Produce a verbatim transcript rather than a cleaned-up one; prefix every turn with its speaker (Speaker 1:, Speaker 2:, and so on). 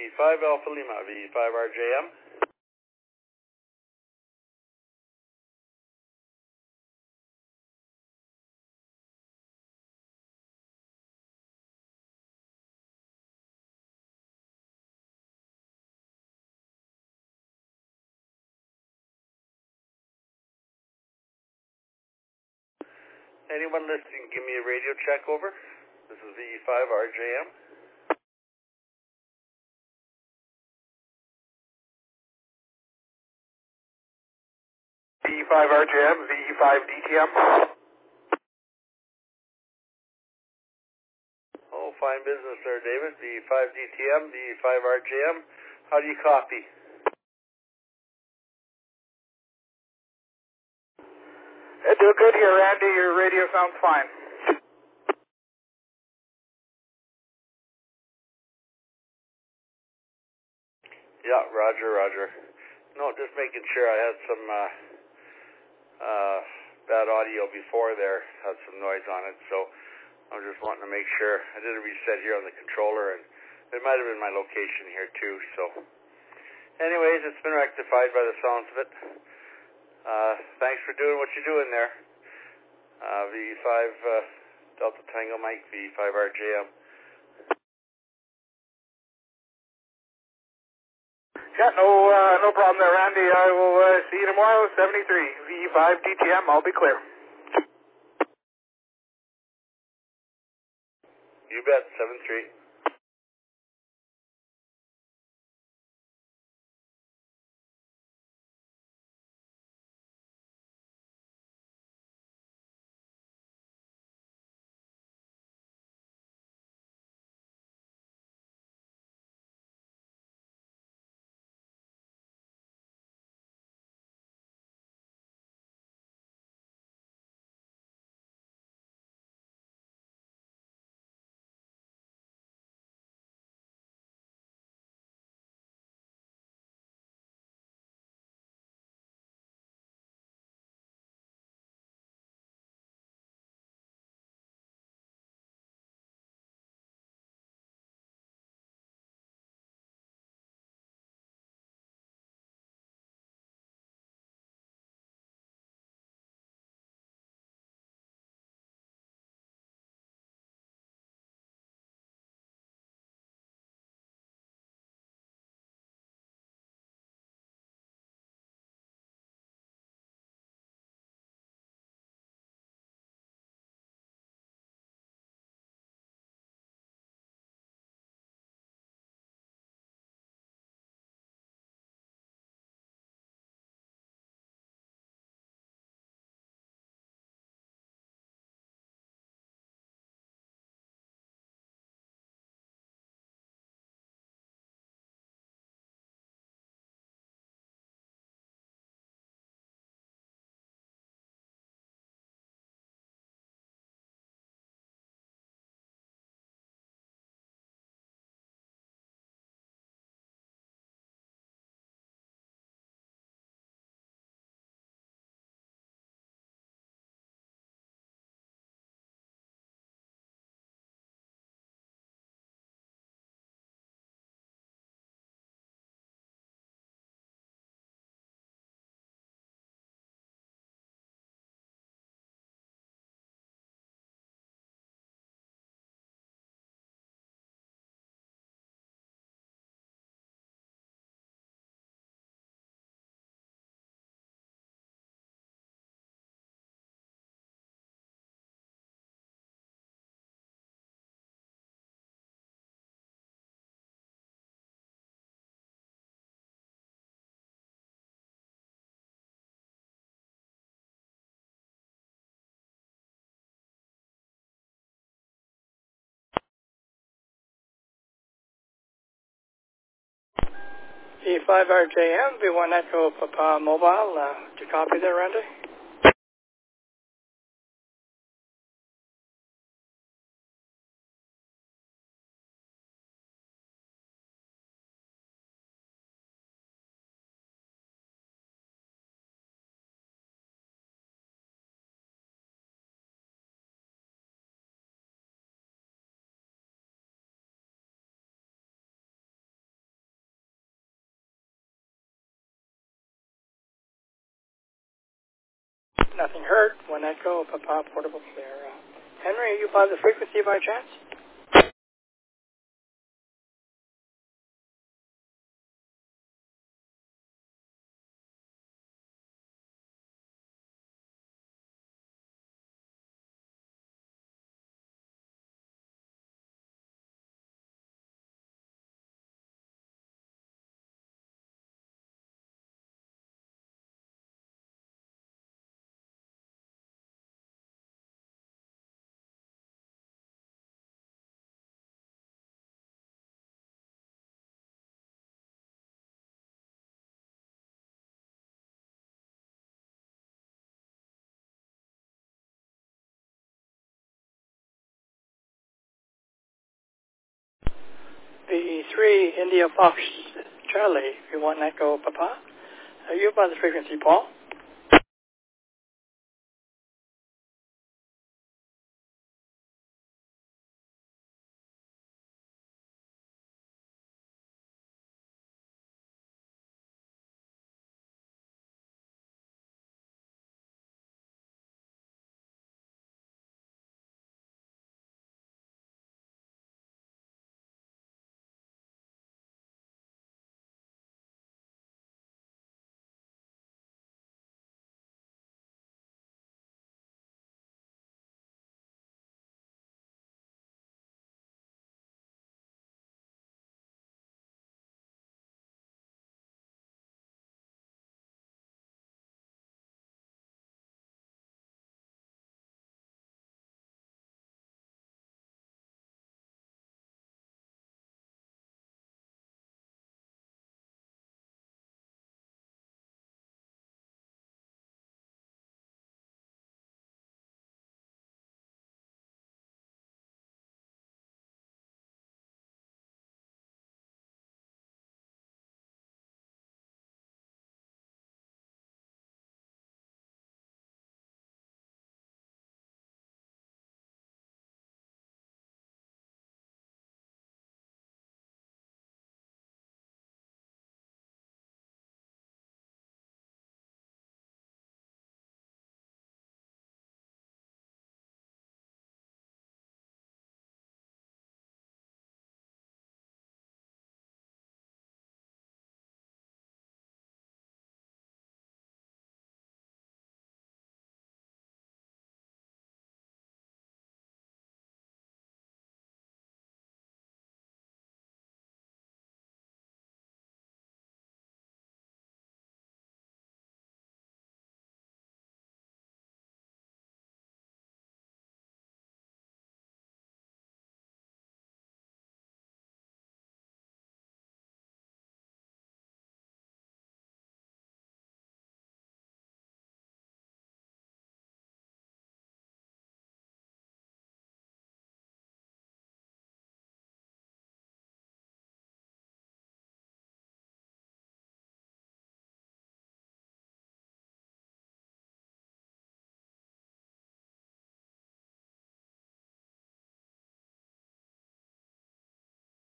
Speaker 1: five Alpha Lima, V five R J M. Anyone listening, give me a radio check over. This is V five R J M.
Speaker 2: V five R J M, V five D T M.
Speaker 1: Oh, fine business there, David. V five D T M, V five R J M. How do you copy?
Speaker 2: Uh, doing good here, Randy. Your radio sounds fine.
Speaker 1: Yeah, roger, roger. No, just making sure. I had some uh, uh, bad audio before there. Had some noise on it, so I was just wanting to make sure. I did a reset here on the controller, and it might have been my location here too. So, anyways, it's been rectified by the sounds of it. Uh, thanks for doing what you're doing there. Uh, V five uh, Delta Tango Mike, V five R J M.
Speaker 2: Yeah, no, uh, no problem there, Randy. I will uh, see you tomorrow, seventy-three. V five D T M, I'll be clear.
Speaker 1: You bet, seven three.
Speaker 3: V five R J M, V one Echo Papa Mobile. Uh, did you copy there, Randy? nothing heard. One echo, Papa, portable clear. Uh, Henry, are you by the frequency by chance? B E three, India Fox Charlie, if you want echo, Papa. Are you by the frequency, Paul?